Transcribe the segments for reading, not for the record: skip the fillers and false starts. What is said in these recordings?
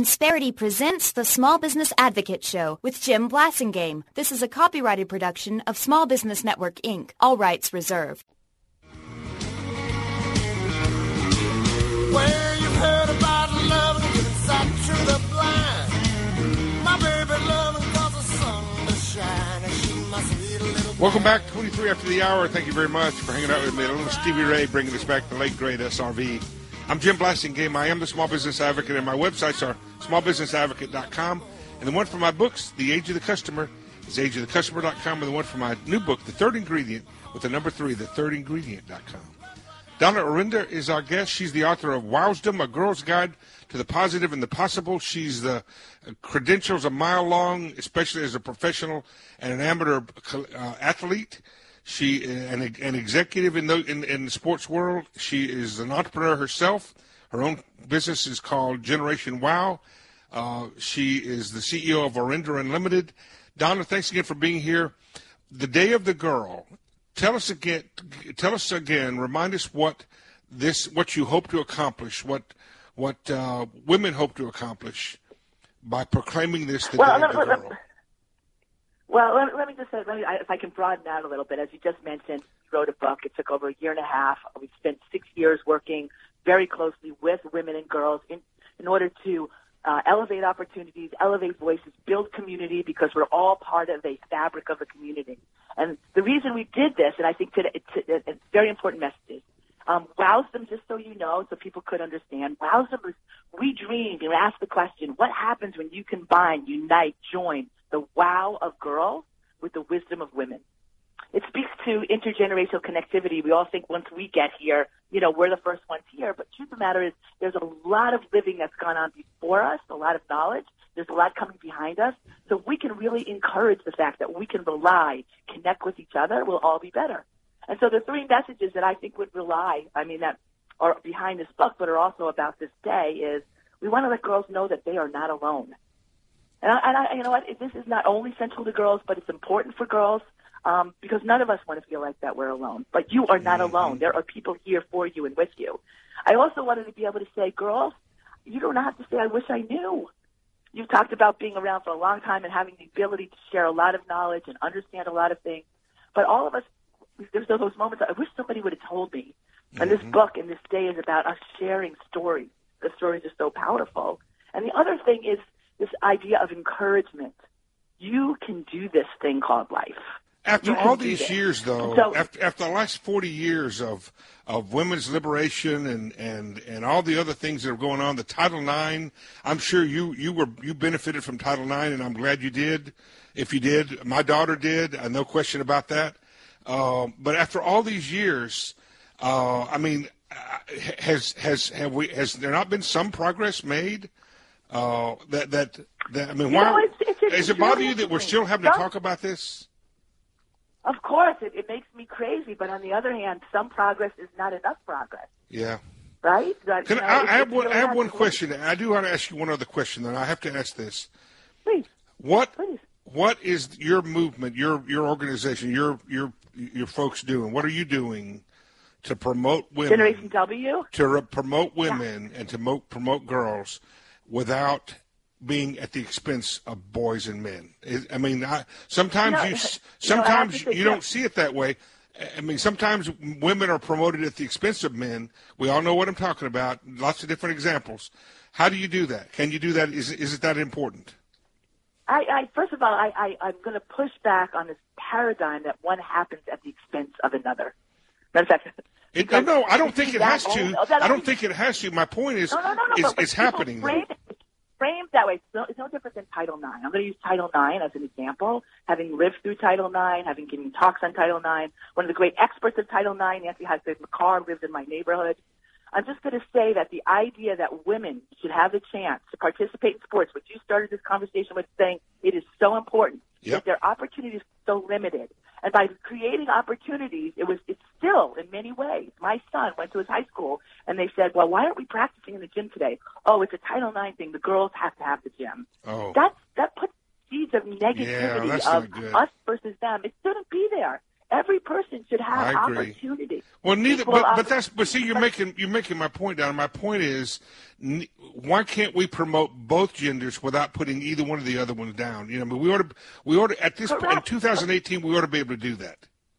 Insperity presents the Small Business Advocate Show with Jim Blasingame. This is a copyrighted production of Small Business Network, Inc. All rights reserved. Well, you've heard about love and sight to the blind. My baby loving cause the sun to shine, and she must be a little. Welcome back, 23 after the hour. Thank you very much for hanging out with me. A little Stevie Ray bringing us back to the late great SRV. I'm Jim Blasingame. I am the Small Business Advocate, and my websites are smallbusinessadvocate.com. And the one for my books, The Age of the Customer, is ageofthecustomer.com. And the one for my new book, The Third Ingredient, with the number 3, thethirdingredient.com. Donna Orinda is our guest. She's the author of Wowsdom, A Girl's Guide to the Positive and the Possible. She's the credentials a mile long, especially as a professional and an amateur athlete. She an executive in the sports world. She is an entrepreneur herself. Her own business is called Generation Wow. She is the CEO of Orinda Unlimited. Donna, thanks again for being here. The Day of the Girl. Tell us again. Remind us what you hope to accomplish. What women hope to accomplish by proclaiming this the Day of the Girl. Well, let me just say, if I can broaden out a little bit. As you just mentioned, you wrote a book. It took over a year and a half. We spent 6 years working very closely with women and girls in order to elevate opportunities, elevate voices, build community, because we're all part of a fabric of a community. And the reason we did this, and I think today it's very important messages. Wowsdom, just so you know, so people could understand, Wowsdom is, we dreamed and asked the question, what happens when you combine, unite, join the wow of girls with the wisdom of women? It speaks to intergenerational connectivity. We all think once we get here, we're the first ones here. But the truth of the matter is there's a lot of living that's gone on before us, a lot of knowledge. There's a lot coming behind us. So we can really encourage the fact that we can rely, connect with each other, we'll all be better. And so the 3 messages that I think would that are behind this book, but are also about this day, is we want to let girls know that they are not alone. And I you know what? This is not only central to girls, but it's important for girls because none of us want to feel like that we're alone. But you are not alone. There are people here for you and with you. I also wanted to be able to say, girls, you don't have to say, I wish I knew. You've talked about being around for a long time and having the ability to share a lot of knowledge and understand a lot of things. But all of us, there's those moments, I wish somebody would have told me. And this book and this day is about us sharing stories. The stories are so powerful. And the other thing is this idea of encouragement. You can do this thing called life. After all these years, though, so, after the last 40 years of women's liberation and all the other things that are going on, the Title IX, I'm sure you benefited from Title IX, and I'm glad you did. If you did, my daughter did, no question about that. But after all these years, has there not been some progress made? Why does it bother you that we're still having to talk about this? Of course, it makes me crazy. But on the other hand, some progress is not enough progress. Yeah. Right? I have one question. I do want to ask you one other question, and I have to ask this. Please. What is your movement, your organization, your folks doing? What are you doing to promote women? Generation W? To promote women and to promote girls without being at the expense of boys and men. Sometimes you don't see it that way. Sometimes women are promoted at the expense of men. We all know what I'm talking about. Lots of different examples. How do you do that? Can you do that? Is it that important? First of all, I'm going to push back on this paradigm that one happens at the expense of another. Matter of fact, I don't think it has to. I don't think it has to. My point is, it's happening. Framed that way, it's no different than Title IX. I'm going to use Title IX as an example. Having lived through Title IX, having given talks on Title IX, one of the great experts of Title IX, Nancy Hasbeth-McCarr, lives in my neighborhood. I'm just going to say that the idea that women should have the chance to participate in sports, which you started this conversation with saying it is so important, that their opportunities are so limited. And by creating opportunities, it's still, in many ways, my son went to his high school, and they said, well, why aren't we practicing in the gym today? Oh, it's a Title IX thing. The girls have to have the gym. Oh. That puts seeds of negativity of us versus them. It shouldn't be there. Every person should have I agree. opportunity. Well, neither, Equal but see, you're making my point down. My point is, why can't we promote both genders without putting either one of the other ones down? You know, I mean, we ought to at this point in 2018, we ought to be able to do that.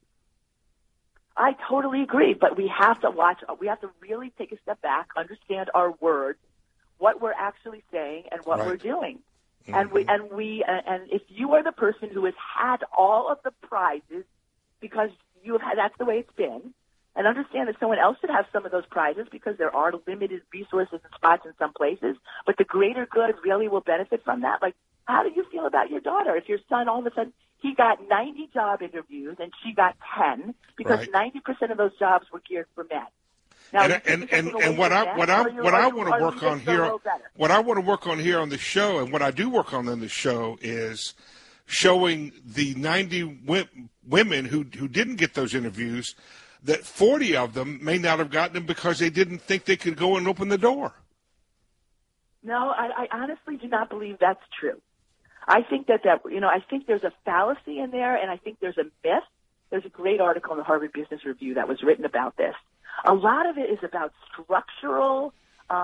I totally agree, but we have to we have to really take a step back, understand our words, what we're actually saying, and what we're doing. Mm-hmm. And if you are the person who has had all of the prizes because that's the way it's been, and understand that someone else should have some of those prizes because there are limited resources and spots in some places, but the greater good really will benefit from that. Like, how do you feel about your daughter? If your son all of a sudden, he got 90 job interviews and she got 10 because 90% of those jobs were geared for men. Now, and what I want to work on here, what I want to work on here on the show, and what I do work on the show is showing the 90 women who didn't get those interviews that 40 of them may not have gotten them because they didn't think they could go and open the door. No, I honestly do not believe that's true. I think I think there's a fallacy in there, and I think there's a myth. There's a great article in the Harvard Business Review that was written about this. A lot of it is about structural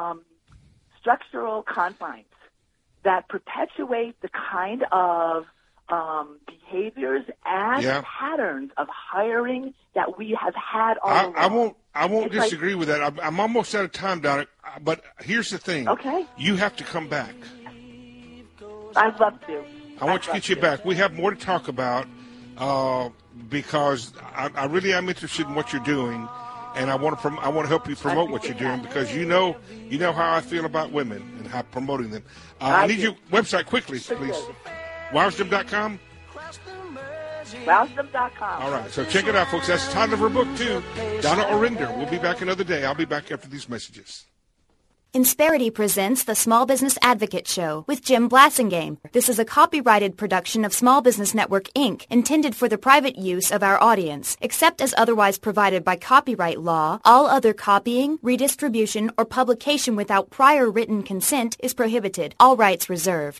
confines that perpetuate the kind of behaviors and patterns of hiring that we have had all along. I won't disagree with that. I'm almost out of time, Donna, but here's the thing. Okay. You have to come back. I'd love to. I want to get you back. We have more to talk about because I really am interested in what you're doing, and I want to help you promote what you're doing because you know how I feel about women and how promoting them. I need your website quickly, please. Wisdom.com? Wisdom.com. All right, so check it out, folks. That's the title of her book, too. Donna Orinder. We'll be back another day. I'll be back after these messages. Insperity presents the Small Business Advocate Show with Jim Blasingame. This is a copyrighted production of Small Business Network, Inc., intended for the private use of our audience. Except as otherwise provided by copyright law, all other copying, redistribution, or publication without prior written consent is prohibited. All rights reserved.